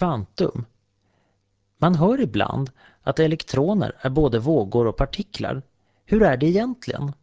kvantum. Man hör ibland att elektroner är både vågor och partiklar. Hur är det egentligen?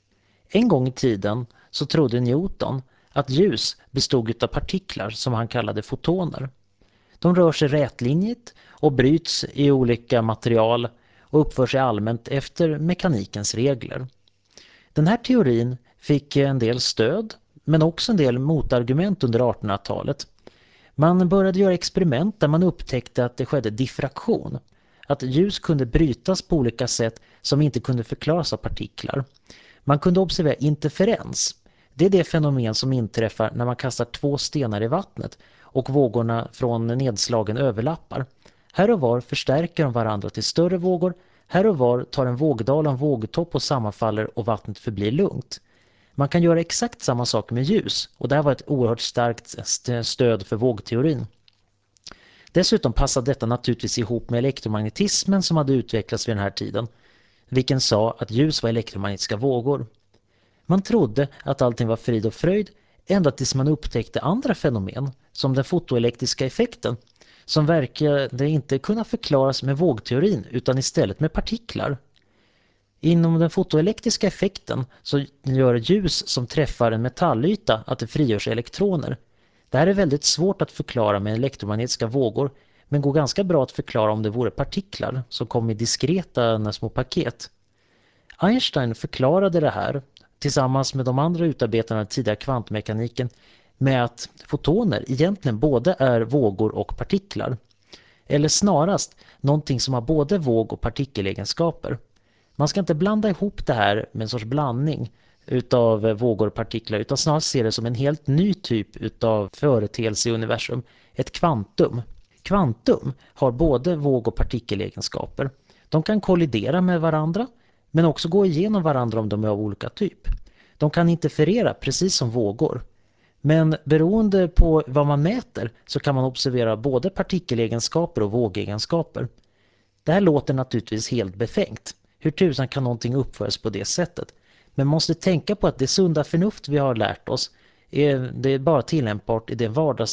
En gång i tiden så trodde Newton att ljus bestod av partiklar som han kallade fotoner. De rör sig rätlinjigt och bryts i olika material och uppför sig allmänt efter mekanikens regler. Den här teorin fick en del stöd men också en del motargument under 1800-talet. Man började göra experiment där man upptäckte att det skedde diffraktion. Att ljus kunde brytas på olika sätt som inte kunde förklaras av partiklar. Man kunde observera interferens. Det är det fenomen som inträffar när man kastar två stenar i vattnet och vågorna från nedslagen överlappar. Här och var förstärker de varandra till större vågor. Här och var tar en vågdal och en vågtopp och sammanfaller och vattnet förblir lugnt. Man kan göra exakt samma sak med ljus och det här var ett oerhört starkt stöd för vågteorin. Dessutom passade detta naturligtvis ihop med elektromagnetismen som hade utvecklats vid den här tiden, vilken sa att ljus var elektromagnetiska vågor. Man trodde att allting var frid och fröjd ända tills man upptäckte andra fenomen som den fotoelektriska effekten som verkade inte kunna förklaras med vågteorin utan istället med partiklar. Inom den fotoelektriska effekten så gör ljus som träffar en metallyta att det frigörs elektroner. Det här är väldigt svårt att förklara med elektromagnetiska vågor men går ganska bra att förklara om det vore partiklar som kom i diskreta små paket. Einstein förklarade det här tillsammans med de andra utarbetarna av tidiga kvantmekaniken med att fotoner egentligen både är vågor och partiklar. Eller snarast någonting som har både våg- och partikelegenskaper. Man ska inte blanda ihop det här med en sorts blandning utav vågor och partiklar utan snarast se det som en helt ny typ utav företeelse i universum, ett kvantum. Kvantum har både våg- och partikelegenskaper. De kan kollidera med varandra men också gå igenom varandra om de är av olika typ. De kan interferera precis som vågor. Men beroende på vad man mäter så kan man observera både partikelegenskaper och vågegenskaper. Det här låter naturligtvis helt befängt. Hur tusan kan någonting uppföras på det sättet? Men man måste tänka på att det sunda förnuft vi har lärt oss det är bara tillämpbart i det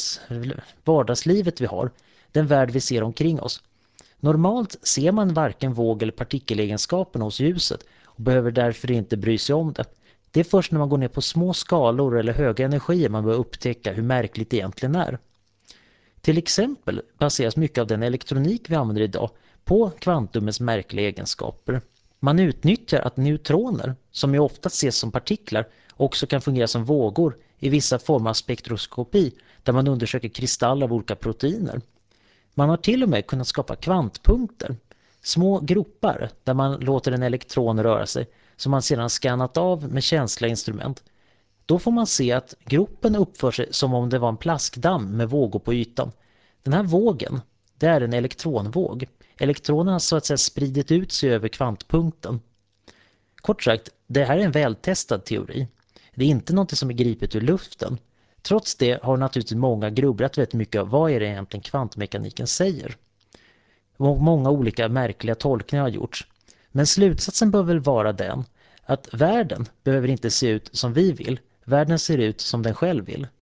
vardagslivet vi har, den värld vi ser omkring oss. Normalt ser man varken våg- eller partikelegenskaperna hos ljuset och behöver därför inte bry sig om det. Det är först när man går ner på små skalor eller höga energier man börjar upptäcka hur märkligt det egentligen är. Till exempel baseras mycket av den elektronik vi använder idag på kvantumens märkliga egenskaper. Man utnyttjar att neutroner, som ju ofta ses som partiklar, också kan fungera som vågor i vissa former av spektroskopi där man undersöker kristaller av olika proteiner. Man har till och med kunnat skapa kvantpunkter, små gropar där man låter en elektron röra sig som man sedan skannat av med känsliga instrument. Då får man se att gropen uppför sig som om det var en plaskdamm med vågor på ytan. Den här vågen, det är en elektronvåg. Elektronerna har så att säga spridit ut sig över kvantpunkten. Kort sagt, det här är en vältestad teori. Det är inte något som är gripet ur luften. Trots det har naturligtvis många grubblat väldigt mycket av vad är det egentligen kvantmekaniken säger. Och många olika märkliga tolkningar har gjorts. Men slutsatsen bör väl vara den att världen behöver inte se ut som vi vill. Världen ser ut som den själv vill.